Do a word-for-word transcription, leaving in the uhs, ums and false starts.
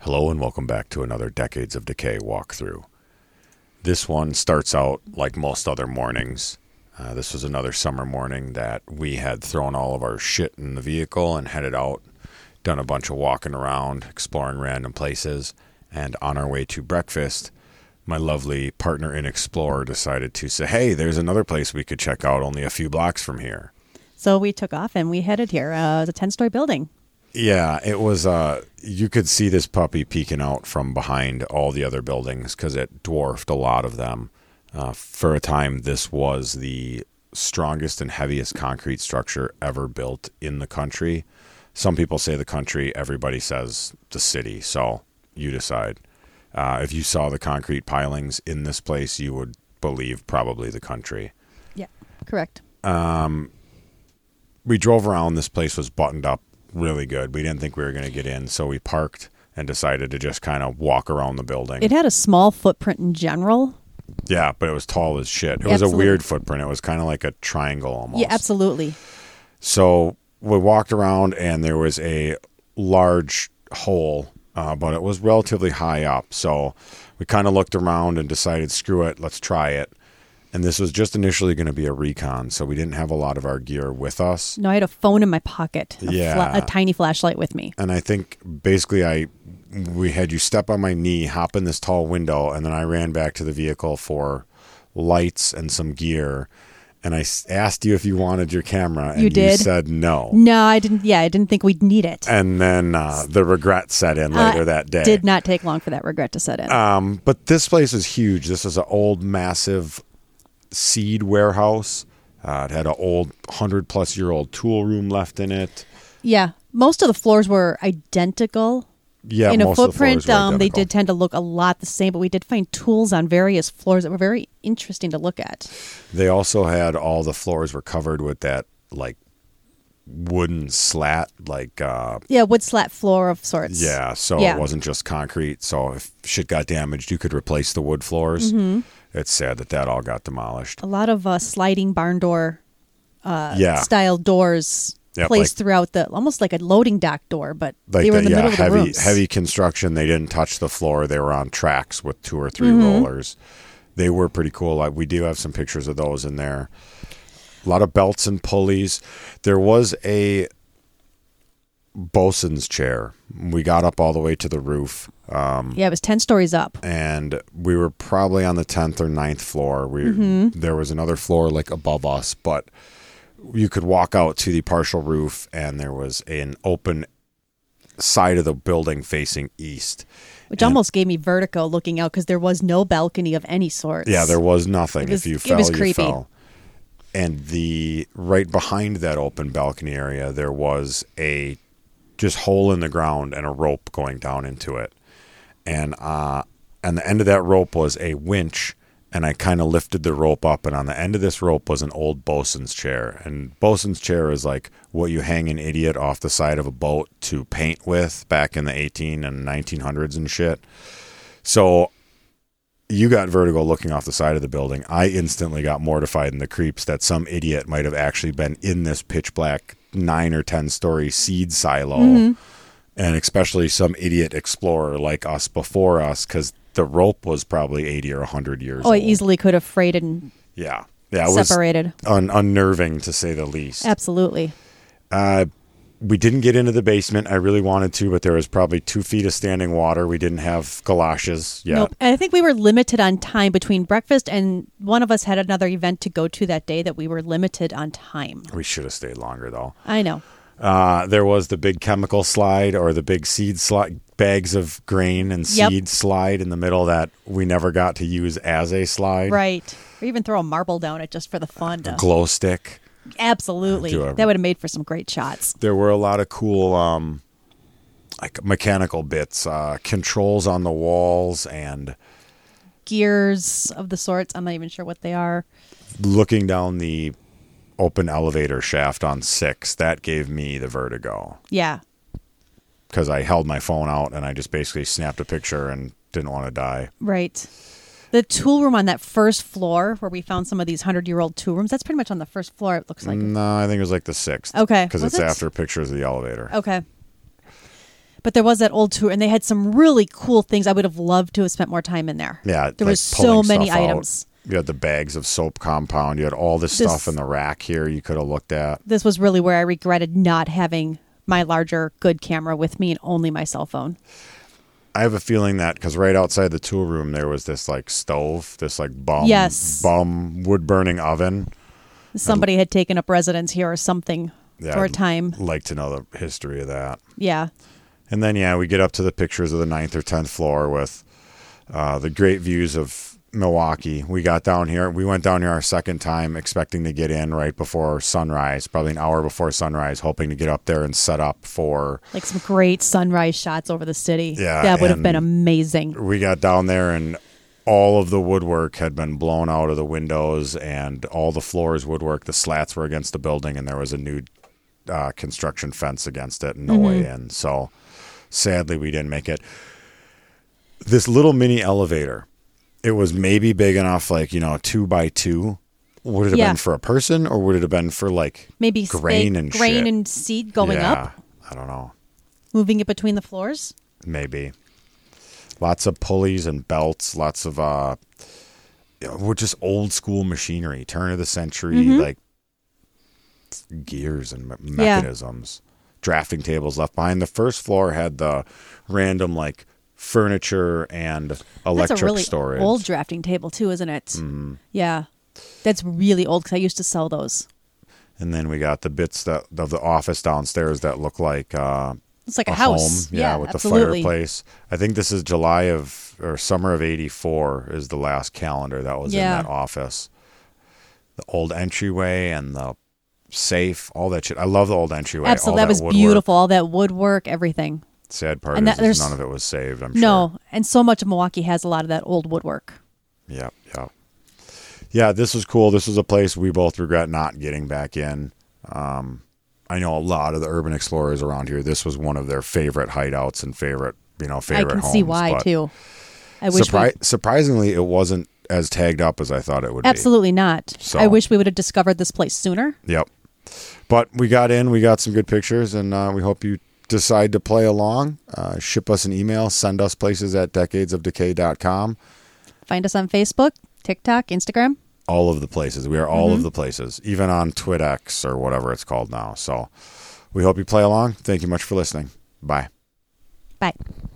Hello and welcome back to another Decades of Decay walkthrough. This one starts out like most other mornings. Uh, this was another summer morning that we had thrown all of our shit in the vehicle and headed out, done a bunch of walking around, exploring random places, and on our way to breakfast, my lovely partner in Explorer decided to say, hey, there's another place we could check out only a few blocks from here. So we took off and we headed here. Uh, it's a ten-story building. Yeah, it was, uh, you could see this puppy peeking out from behind all the other buildings because it dwarfed a lot of them. Uh, for a time, this was the strongest and heaviest concrete structure ever built in the country. Some people say the country, everybody says the city, so you decide. Uh, if you saw the concrete pilings in this place, you would believe probably the country. Yeah, correct. Um, we drove around. This place was buttoned up really good. We didn't think we were going to get in, so we parked and decided to just kind of walk around the building. It had a small footprint in general. Yeah, but it was tall as shit. It Absolutely. was a weird footprint. It was kind of like a triangle almost. Yeah, absolutely. So we walked around and there was a large hole, uh, but it was relatively high up. So we kind of looked around and decided, screw it, let's try it. And this was just initially going to be a recon, so we didn't have a lot of our gear with us. No, I had a phone in my pocket, a, Yeah. fla- a tiny flashlight with me. And I think basically I we had you step on my knee, hop in this tall window, and then I ran back to the vehicle for lights and some gear. And I s- asked you if you wanted your camera, and You did? you said no. No, I didn't. Yeah, I didn't think we'd need it. And then uh, the regret set in later Uh, that day. Did not take long for that regret to set in. Um, but this place is huge. This is an old, massive seed warehouse. Uh, it had an old hundred-plus-year-old tool room left in it. yeah, most of the floors were identical. Yeah, in a most of the footprint, floors were um, they identical. did tend to look a lot the same, but we did find tools on various floors that were very interesting to look at. They also had all the floors were covered with that like wooden slat, like uh, Yeah, wood slat floor of sorts. yeah. So Yeah. it wasn't just concrete. So if shit got damaged, you could replace the wood floors. Mm-hmm. It's sad that that all got demolished. A lot of uh, sliding barn door uh, Yeah. style doors Yep, placed like- throughout the, almost like a loading dock door, but Like they were in that, the yeah, middle of heavy the rooms. heavy construction. They didn't touch the floor. They were on tracks with two or three Mm-hmm. rollers. They were pretty cool. Like, we do have some pictures of those in there. A lot of belts and pulleys. There was a bosun's chair. We got up all the way to the roof. Um, Yeah, it was ten stories up. and we were probably on the tenth or ninth floor. We Mm-hmm. There was another floor like above us, but you could walk out to the partial roof, and there was an open side of the building facing east. Which And- almost gave me vertigo looking out because there was no balcony of any sort. Yeah, there was nothing. It was- if you it fell, was you creepy. fell. And the right behind that open balcony area, there was a just hole in the ground and a rope going down into it. And uh, and the end of that rope was a winch, and I kind of lifted the rope up, and on the end of this rope was an old bosun's chair. And bosun's chair is like what you hang an idiot off the side of a boat to paint with back in the eighteen and nineteen hundreds and shit. So you got vertigo looking off the side of the building. I instantly got mortified in the creeps that some idiot might have actually been in this pitch black nine or ten story seed silo. Mm-hmm. And especially some idiot explorer like us before us, because the rope was probably eighty or one hundred years Oh, old. it easily could have frayed and Yeah. Yeah, it was separated. un- unnerving to say the least. Absolutely. Uh, we didn't get into the basement. I really wanted to, but there was probably two feet of standing water. We didn't have galoshes yet. Nope. And I think we were limited on time between breakfast and one of us had another event to go to that day that we were limited on time. We should have stayed longer, though. I know. Uh, there was the big chemical slide or the big seed slide, bags of grain and Yep. seed slide in the middle that we never got to use as a slide. Right. Or even throw a marble down it just for the fun. To, Glow stick. absolutely. Do a- That would have made for some great shots. There were a lot of cool, um, like mechanical bits, uh, controls on the walls, and Gears of the sorts. I'm not even sure what they are. looking down the open elevator shaft on six. That gave me the vertigo Yeah. because I held my phone out and I just basically snapped a picture and didn't want to die. Right. The tool room on that first floor where we found some of these hundred-year-old tool rooms, that's pretty much on the first floor, it looks like. No, I think it was like the sixth. Okay. Because Was it's it? after pictures of the elevator. Okay. But there was that old tour, and they had some really cool things. I would have loved to have spent more time in there. Yeah, there like was so pulling many stuff out. items. You had the bags of soap compound. You had all this, This- stuff in the rack here you could have looked at. This was really where I regretted not having my larger, good camera with me and only my cell phone. I have a feeling that because right outside the tool room there was this like stove, this like bum, Yes. bum wood burning oven. Somebody had taken up residence here or something Yeah, for a I'd time. like to know the history of that. Yeah. And then, yeah, we get up to the pictures of the ninth or tenth floor with uh, the great views of Milwaukee. We got down here. We went down here our second time expecting to get in right before sunrise, probably an hour before sunrise, hoping to get up there and set up for... Like some great sunrise shots over the city. Yeah, That would have been and- amazing. We got down there and all of the woodwork had been blown out of the windows and all the floors woodwork. The slats were against the building and there was a new uh, construction fence against it and no Mm-hmm. way in. So sadly, we didn't make it. This little mini elevator, it was maybe big enough, like, you know, two by two. Would it have Yeah. been for a person or would it have been for like Maybe grain steak- and grain shit? and seed going Yeah, up, I don't know. moving it between the floors. Maybe. Lots of pulleys and belts, lots of uh you know, we're just old school machinery, turn of the century, Mm-hmm. like gears and me- mechanisms. Drafting tables left behind. The first floor had the random like furniture and electric That's a really storage. old drafting table too, isn't it? Mm-hmm. Yeah. That's really old because I used to sell those. And then we got the bits that of the office downstairs that look like uh It's like a, a house. home, yeah, with absolutely. the fireplace. I think this is July of or summer of eighty-four is the last calendar that was Yeah. in that office. The old entryway and the safe, all that shit. I love the old entryway. Absolutely. all That was woodwork. beautiful. All that woodwork, everything. Sad part And is, that- is there's- none of it was saved, I'm sure. No. And so much of Milwaukee has a lot of that old woodwork. Yeah, yeah. Yeah, this was cool. This was a place we both regret not getting back in. Um, I know a lot of the urban explorers around here. This was one of their favorite hideouts and favorite, you know, favorite I can homes. see why but too. I wish we, surpri- surprisingly, it wasn't as tagged up as I thought it would absolutely not. So- I wish we would have discovered this place sooner. be. Yep. But we got in, we got some good pictures, and uh, we hope you decide to play along. Uh, ship us an email, send us places at decades of decay dot com. Find us on Facebook, TikTok, Instagram. All of the places. We are all Mm-hmm. of the places, even on TwitX or whatever it's called now. So we hope you play along. Thank you much for listening. Bye. Bye.